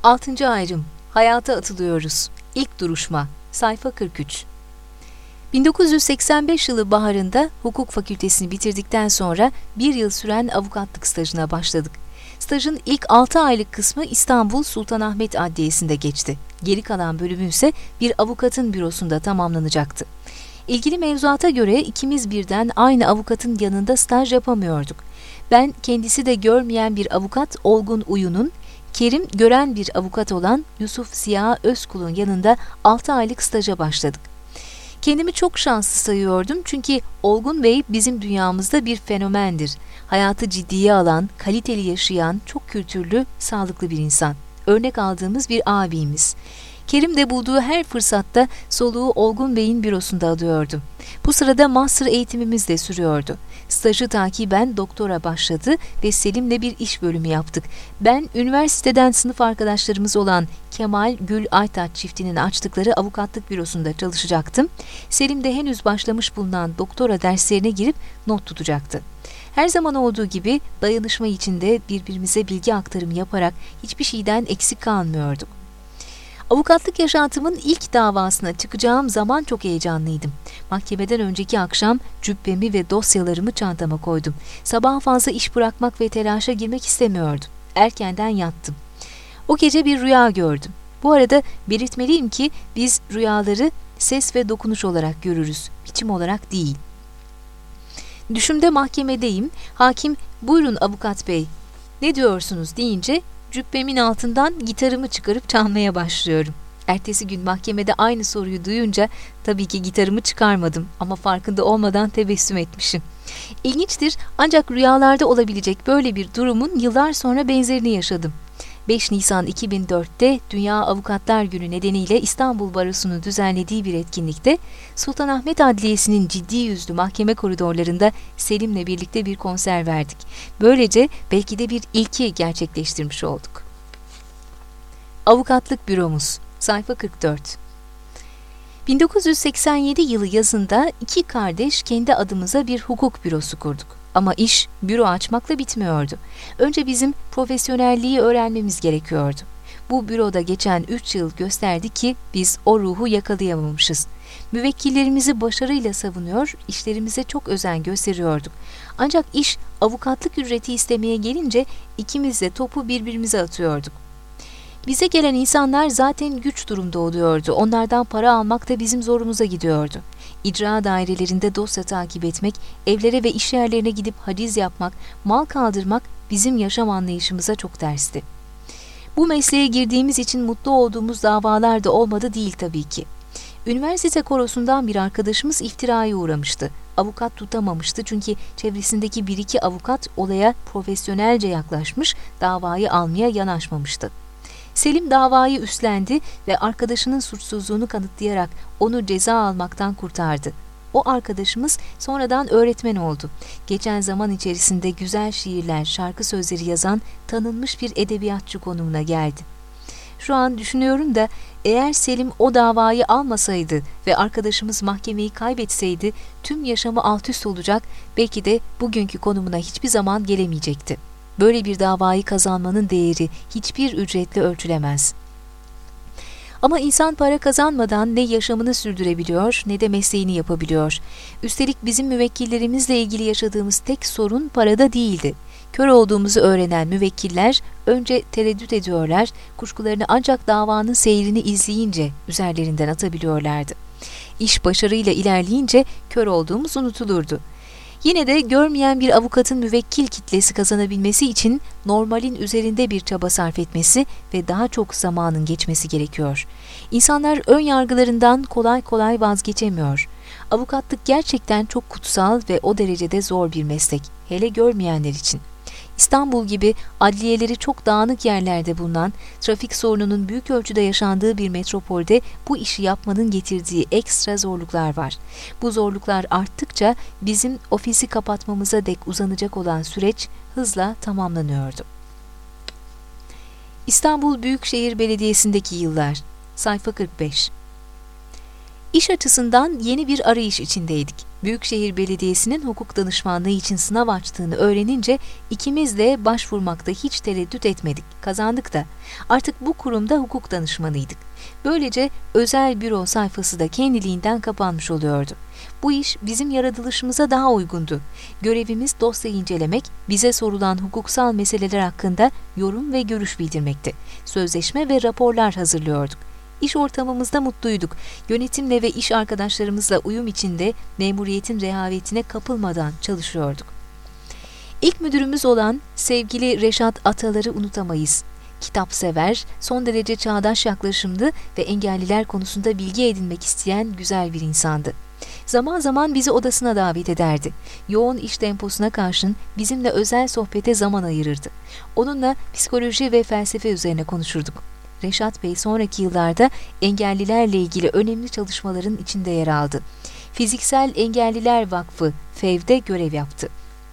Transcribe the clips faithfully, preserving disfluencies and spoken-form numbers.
Altıncı ayrım. Hayata atılıyoruz. İlk duruşma. Sayfa kırk üç. bin dokuz yüz seksen beş yılı baharında hukuk fakültesini bitirdikten sonra bir yıl süren avukatlık stajına başladık. Stajın ilk altı aylık kısmı İstanbul Sultanahmet Adliyesi'nde geçti. Geri kalan bölümü ise bir avukatın bürosunda tamamlanacaktı. İlgili mevzuata göre ikimiz birden aynı avukatın yanında staj yapamıyorduk. Ben kendisi de görmeyen bir avukat Olgun Uyun'un, Kerim gören bir avukat olan Yusuf Ziya Özkul'un yanında altı aylık staja başladık. Kendimi çok şanslı sayıyordum çünkü Olgun Bey bizim dünyamızda bir fenomendir. Hayatı ciddiye alan, kaliteli yaşayan, çok kültürlü, sağlıklı bir insan. Örnek aldığımız bir abimiz. Kerim de bulduğu her fırsatta soluğu Olgun Bey'in bürosunda alıyordu. Bu sırada master eğitimimiz de sürüyordu. Stajı takiben doktora başladı ve Selim'le bir iş bölümü yaptık. Ben üniversiteden sınıf arkadaşlarımız olan Kemal Gül Aytaç çiftinin açtıkları avukatlık bürosunda çalışacaktım. Selim de henüz başlamış bulunan doktora derslerine girip not tutacaktı. Her zaman olduğu gibi dayanışma içinde birbirimize bilgi aktarımı yaparak hiçbir şeyden eksik kalmıyorduk. Avukatlık yaşantımın ilk davasına çıkacağım zaman çok heyecanlıydım. Mahkemeden önceki akşam cübbemi ve dosyalarımı çantama koydum. Sabah fazla iş bırakmak ve telaşa girmek istemiyordum. Erkenden yattım. O gece bir rüya gördüm. Bu arada belirtmeliyim ki biz rüyaları ses ve dokunuş olarak görürüz, biçim olarak değil. Düşümde mahkemedeyim. Hakim, "Buyurun avukat bey, ne diyorsunuz?" deyince cübbemin altından gitarımı çıkarıp çalmaya başlıyorum. Ertesi gün mahkemede aynı soruyu duyunca tabii ki gitarımı çıkarmadım ama farkında olmadan tebessüm etmişim. İlginçtir, ancak rüyalarda olabilecek böyle bir durumun yıllar sonra benzerini yaşadım. beş Nisan iki bin dörtte Dünya Avukatlar Günü nedeniyle İstanbul Barosu'nun düzenlediği bir etkinlikte Sultanahmet Adliyesi'nin ciddi yüzlü mahkeme koridorlarında Selim'le birlikte bir konser verdik. Böylece belki de bir ilki gerçekleştirmiş olduk. Avukatlık büromuz. Sayfa kırk dört. bin dokuz yüz seksen yedi yılı yazında iki kardeş kendi adımıza bir hukuk bürosu kurduk. Ama iş büro açmakla bitmiyordu. Önce bizim profesyonelliği öğrenmemiz gerekiyordu. Bu büroda geçen üç yıl gösterdi ki biz o ruhu yakalayamamışız. Müvekkillerimizi başarıyla savunuyor, işlerimize çok özen gösteriyorduk. Ancak iş avukatlık ücreti istemeye gelince ikimiz de topu birbirimize atıyorduk. Bize gelen insanlar zaten güç durumda oluyordu. Onlardan para almak da bizim zorumuza gidiyordu. İcra dairelerinde dosya takip etmek, evlere ve iş yerlerine gidip haciz yapmak, mal kaldırmak bizim yaşam anlayışımıza çok tersti. Bu mesleğe girdiğimiz için mutlu olduğumuz davalar da olmadı değil tabii ki. Üniversite korosundan bir arkadaşımız iftiraya uğramıştı. Avukat tutamamıştı çünkü çevresindeki bir iki avukat olaya profesyonelce yaklaşmış, davayı almaya yanaşmamıştı. Selim davayı üstlendi ve arkadaşının suçsuzluğunu kanıtlayarak onu ceza almaktan kurtardı. O arkadaşımız sonradan öğretmen oldu. Geçen zaman içerisinde güzel şiirler, şarkı sözleri yazan tanınmış bir edebiyatçı konumuna geldi. Şu an düşünüyorum da eğer Selim o davayı almasaydı ve arkadaşımız mahkemeyi kaybetseydi tüm yaşamı alt üst olacak, belki de bugünkü konumuna hiçbir zaman gelemeyecekti. Böyle bir davayı kazanmanın değeri hiçbir ücretle ölçülemez. Ama insan para kazanmadan ne yaşamını sürdürebiliyor ne de mesleğini yapabiliyor. Üstelik bizim müvekkillerimizle ilgili yaşadığımız tek sorun parada değildi. Kör olduğumuzu öğrenen müvekkiller önce tereddüt ediyorlar, kuşkularını ancak davanın seyrini izleyince üzerlerinden atabiliyorlardı. İş başarıyla ilerleyince kör olduğumuz unutulurdu. Yine de görmeyen bir avukatın müvekkil kitlesi kazanabilmesi için normalin üzerinde bir çaba sarf etmesi ve daha çok zamanın geçmesi gerekiyor. İnsanlar ön yargılarından kolay kolay vazgeçemiyor. Avukatlık gerçekten çok kutsal ve o derecede zor bir meslek, hele görmeyenler için. İstanbul gibi adliyeleri çok dağınık yerlerde bulunan, trafik sorununun büyük ölçüde yaşandığı bir metropolde bu işi yapmanın getirdiği ekstra zorluklar var. Bu zorluklar arttıkça bizim ofisi kapatmamıza dek uzanacak olan süreç hızla tamamlanıyordu. İstanbul Büyükşehir Belediyesi'ndeki yıllar. Sayfa kırk beş. İş açısından yeni bir arayış içindeydik. Büyükşehir Belediyesi'nin hukuk danışmanlığı için sınav açtığını öğrenince ikimiz de başvurmakta hiç tereddüt etmedik. Kazandık da. Artık bu kurumda hukuk danışmanıydık. Böylece özel büro sayfası da kendiliğinden kapanmış oluyordu. Bu iş bizim yaratılışımıza daha uygundu. Görevimiz dosya incelemek, bize sorulan hukuksal meseleler hakkında yorum ve görüş bildirmekti. Sözleşme ve raporlar hazırlıyorduk. İş ortamımızda mutluyduk. Yönetimle ve iş arkadaşlarımızla uyum içinde memuriyetin rehavetine kapılmadan çalışıyorduk. İlk müdürümüz olan sevgili Reşat Atalar'ı unutamayız. Kitapsever, son derece çağdaş yaklaşımlı ve engelliler konusunda bilgi edinmek isteyen güzel bir insandı. Zaman zaman bizi odasına davet ederdi. Yoğun iş temposuna karşın bizimle özel sohbete zaman ayırırdı. Onunla psikoloji ve felsefe üzerine konuşurduk. Reşat Bey sonraki yıllarda engellilerle ilgili önemli çalışmaların içinde yer aldı. Fiziksel Engelliler Vakfı F E V'de görev yaptı.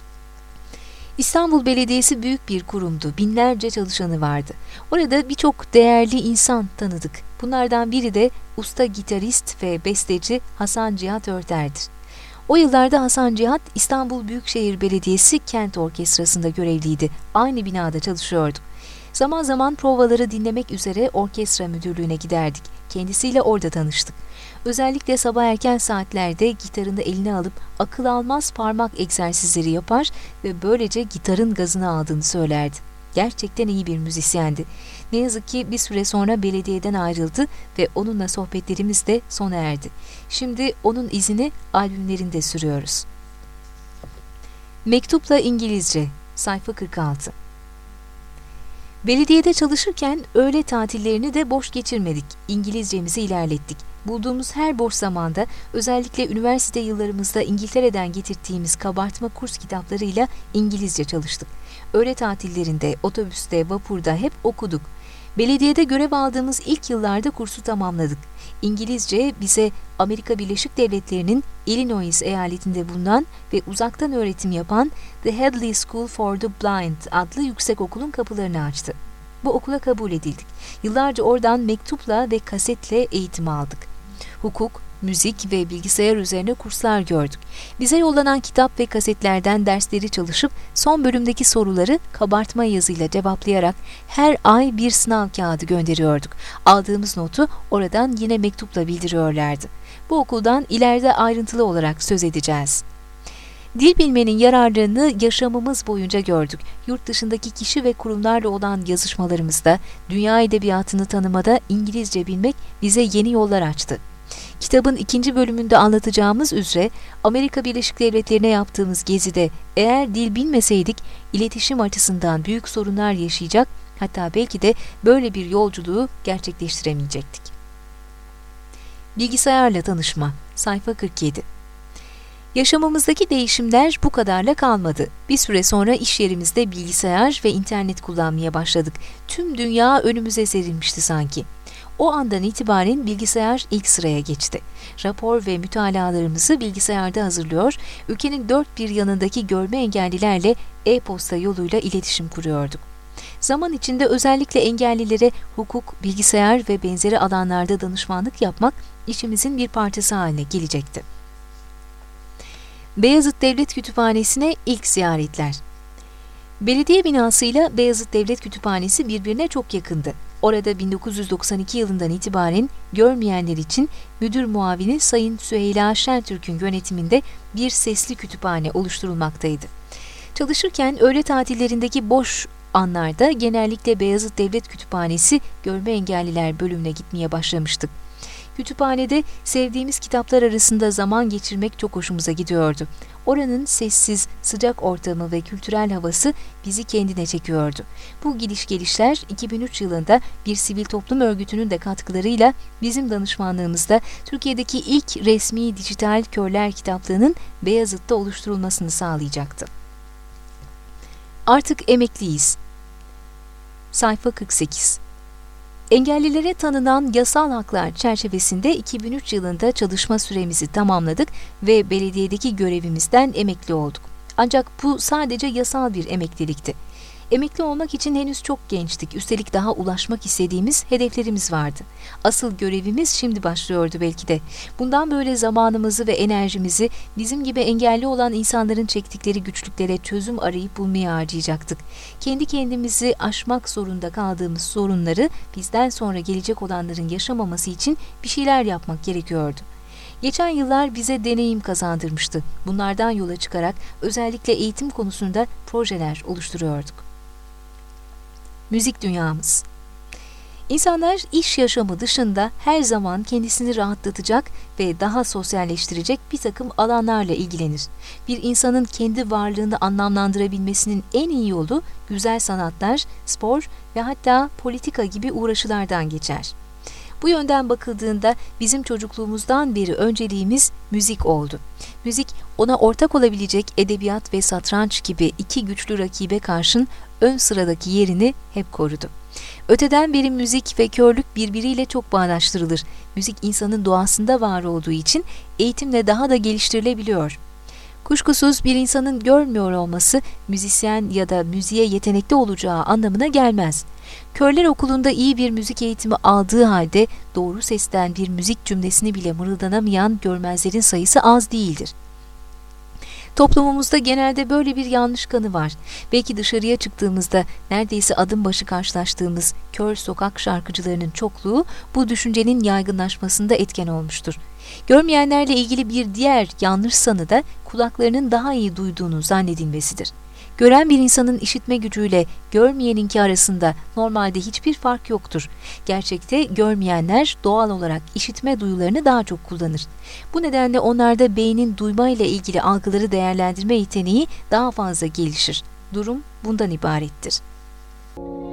İstanbul Belediyesi büyük bir kurumdu. Binlerce çalışanı vardı. Orada birçok değerli insan tanıdık. Bunlardan biri de usta gitarist ve besteci Hasan Cihat Örter'dir. O yıllarda Hasan Cihat İstanbul Büyükşehir Belediyesi Kent Orkestrası'nda görevliydi. Aynı binada çalışıyorduk. Zaman zaman provaları dinlemek üzere orkestra müdürlüğüne giderdik. Kendisiyle orada tanıştık. Özellikle sabah erken saatlerde gitarını eline alıp akıl almaz parmak egzersizleri yapar ve böylece gitarın gazını aldığını söylerdi. Gerçekten iyi bir müzisyendi. Ne yazık ki bir süre sonra belediyeden ayrıldı ve onunla sohbetlerimiz de sona erdi. Şimdi onun izini albümlerinde sürüyoruz. Mektupla İngilizce, sayfa kırk altı. Belediyede çalışırken öğle tatillerini de boş geçirmedik. İngilizcemizi ilerlettik. Bulduğumuz her boş zamanda, özellikle üniversite yıllarımızda İngiltere'den getirdiğimiz kabartma kurs kitaplarıyla İngilizce çalıştık. Öğle tatillerinde, otobüste, vapurda hep okuduk. Belediyede görev aldığımız ilk yıllarda kursu tamamladık. İngilizce bize Amerika Birleşik Devletleri'nin Illinois eyaletinde bulunan ve uzaktan öğretim yapan The Hadley School for the Blind adlı yüksekokulun kapılarını açtı. Bu okula kabul edildik. Yıllarca oradan mektupla ve kasetle eğitim aldık. Hukuk, müzik ve bilgisayar üzerine kurslar gördük. Bize yollanan kitap ve kasetlerden dersleri çalışıp son bölümdeki soruları kabartma yazıyla cevaplayarak her ay bir sınav kağıdı gönderiyorduk. Aldığımız notu oradan yine mektupla bildiriyorlardı. Bu okuldan ileride ayrıntılı olarak söz edeceğiz. Dil bilmenin yararlarını yaşamımız boyunca gördük. Yurt dışındaki kişi ve kurumlarla olan yazışmalarımızda, dünya edebiyatını tanımada İngilizce bilmek bize yeni yollar açtı. Kitabın ikinci bölümünde anlatacağımız üzere Amerika Birleşik Devletleri'ne yaptığımız gezide eğer dil bilmeseydik iletişim açısından büyük sorunlar yaşayacak, hatta belki de böyle bir yolculuğu gerçekleştiremeyecektik. Bilgisayarla tanışma, sayfa kırk yedi. Yaşamımızdaki değişimler bu kadarla kalmadı. Bir süre sonra iş yerimizde bilgisayar ve internet kullanmaya başladık. Tüm dünya önümüze serilmişti sanki. O andan itibaren bilgisayar ilk sıraya geçti. Rapor ve mütalalarımızı bilgisayarda hazırlıyor, ülkenin dört bir yanındaki görme engellilerle e-posta yoluyla iletişim kuruyorduk. Zaman içinde özellikle engellilere hukuk, bilgisayar ve benzeri alanlarda danışmanlık yapmak işimizin bir parçası haline gelecekti. Beyazıt Devlet Kütüphanesi'ne ilk ziyaretler. Belediye binasıyla Beyazıt Devlet Kütüphanesi birbirine çok yakındı. Orada bin dokuz yüz doksan iki yılından itibaren görmeyenler için müdür muavini Sayın Süheyla Şentürk'ün yönetiminde bir sesli kütüphane oluşturulmaktaydı. Çalışırken öğle tatillerindeki boş anlarda genellikle Beyazıt Devlet Kütüphanesi Görme Engelliler bölümüne gitmeye başlamıştık. Kütüphanede sevdiğimiz kitaplar arasında zaman geçirmek çok hoşumuza gidiyordu. Oranın sessiz, sıcak ortamı ve kültürel havası bizi kendine çekiyordu. Bu gidiş gelişler iki bin üç yılında bir sivil toplum örgütünün de katkılarıyla bizim danışmanlığımızda Türkiye'deki ilk resmi dijital körler kitaplığının Beyazıt'ta oluşturulmasını sağlayacaktı. Artık emekliyiz. Sayfa kırk sekiz. Engellilere tanınan yasal haklar çerçevesinde iki bin üç yılında çalışma süremizi tamamladık ve belediyedeki görevimizden emekli olduk. Ancak bu sadece yasal bir emeklilikti. Emekli olmak için henüz çok gençtik. Üstelik daha ulaşmak istediğimiz hedeflerimiz vardı. Asıl görevimiz şimdi başlıyordu belki de. Bundan böyle zamanımızı ve enerjimizi bizim gibi engelli olan insanların çektikleri güçlüklere çözüm arayıp bulmaya harcayacaktık. Kendi kendimizi aşmak zorunda kaldığımız sorunları bizden sonra gelecek olanların yaşamaması için bir şeyler yapmak gerekiyordu. Geçen yıllar bize deneyim kazandırmıştı. Bunlardan yola çıkarak özellikle eğitim konusunda projeler oluşturuyorduk. Müzik dünyamız. İnsanlar iş yaşamı dışında her zaman kendisini rahatlatacak ve daha sosyalleştirecek bir takım alanlarla ilgilenir. Bir insanın kendi varlığını anlamlandırabilmesinin en iyi yolu güzel sanatlar, spor ve hatta politika gibi uğraşılardan geçer. Bu yönden bakıldığında bizim çocukluğumuzdan beri önceliğimiz müzik oldu. Müzik ona ortak olabilecek edebiyat ve satranç gibi iki güçlü rakibe karşın ön sıradaki yerini hep korudu. Öteden beri müzik ve körlük birbiriyle çok bağdaştırılır. Müzik insanın doğasında var olduğu için eğitimle daha da geliştirilebiliyor. Kuşkusuz bir insanın görmüyor olması müzisyen ya da müziğe yetenekli olacağı anlamına gelmez. Körler okulunda iyi bir müzik eğitimi aldığı halde doğru sesten bir müzik cümlesini bile mırıldanamayan görmezlerin sayısı az değildir. Toplumumuzda genelde böyle bir yanlış kanı var. Belki dışarıya çıktığımızda neredeyse adım başı karşılaştığımız kör sokak şarkıcılarının çokluğu bu düşüncenin yaygınlaşmasında etken olmuştur. Görmeyenlerle ilgili bir diğer yanlış sanı da kulaklarının daha iyi duyduğunu zannedilmesidir. Gören bir insanın işitme gücüyle görmeyeninki arasında normalde hiçbir fark yoktur. Gerçekte görmeyenler doğal olarak işitme duyularını daha çok kullanır. Bu nedenle onlarda beynin duyma ile ilgili algıları değerlendirme yeteneği daha fazla gelişir. Durum bundan ibarettir.